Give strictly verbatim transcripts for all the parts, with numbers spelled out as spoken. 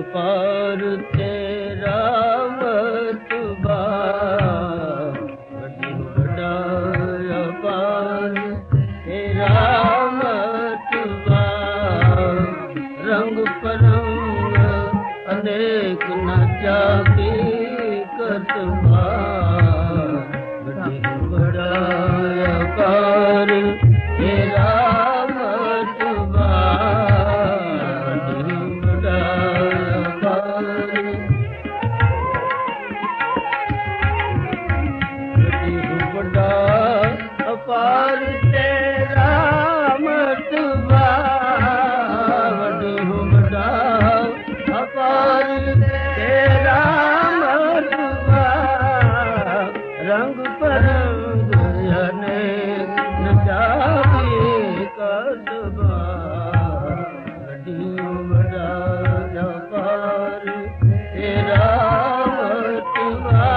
अपार तेरा मतबा बड़ी बड़ा अपार तेरा मतबा रंग परंग अनेक न जाके कतबा बड़ी बड़ा अपार तेरा मतबा बड़ी बड़ा अपार बड़ी बड़ा अपार तेरा मतबा बड़ी बड़ा अपार तेरा मतबा रंग परंग अनेक न जाके कतबा बड़ी बड़ा अपार तेरा मतबा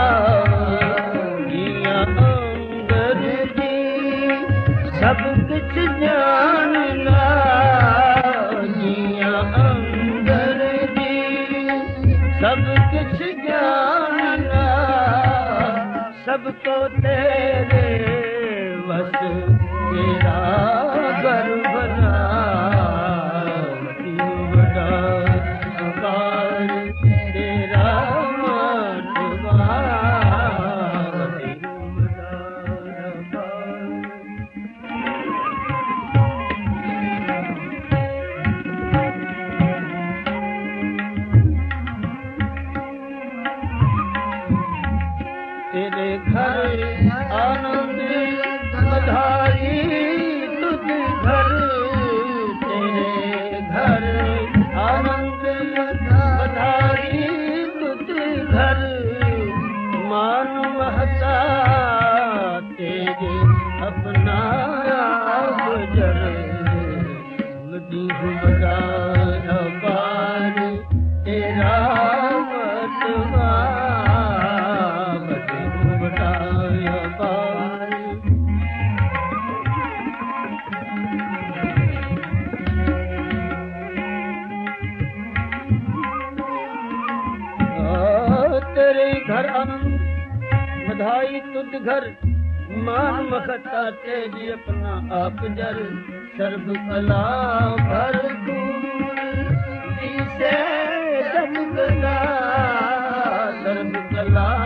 जियां अंदर जी सब कुछ जानना जियां अंदर जी सब कुछ जानना सबको तेरे बस तेरा गर्व ना बड़ा अपार तेरा मतबा बड़ी बड़ा अपार तेरे घर आनंद बधाई तुझ घर तेरे घर आनंद बधाई तुझ घर मान महता तेरे अपना गुजर बड़ी बड़ा अपार तेरा मतबा बड़ी बड़ा अपार तेरे घर आनंद बधाई तुझ घर मान मखता तेरी अपना आप जर सर्व कला भरपूर जिसे जग गला सर्व कला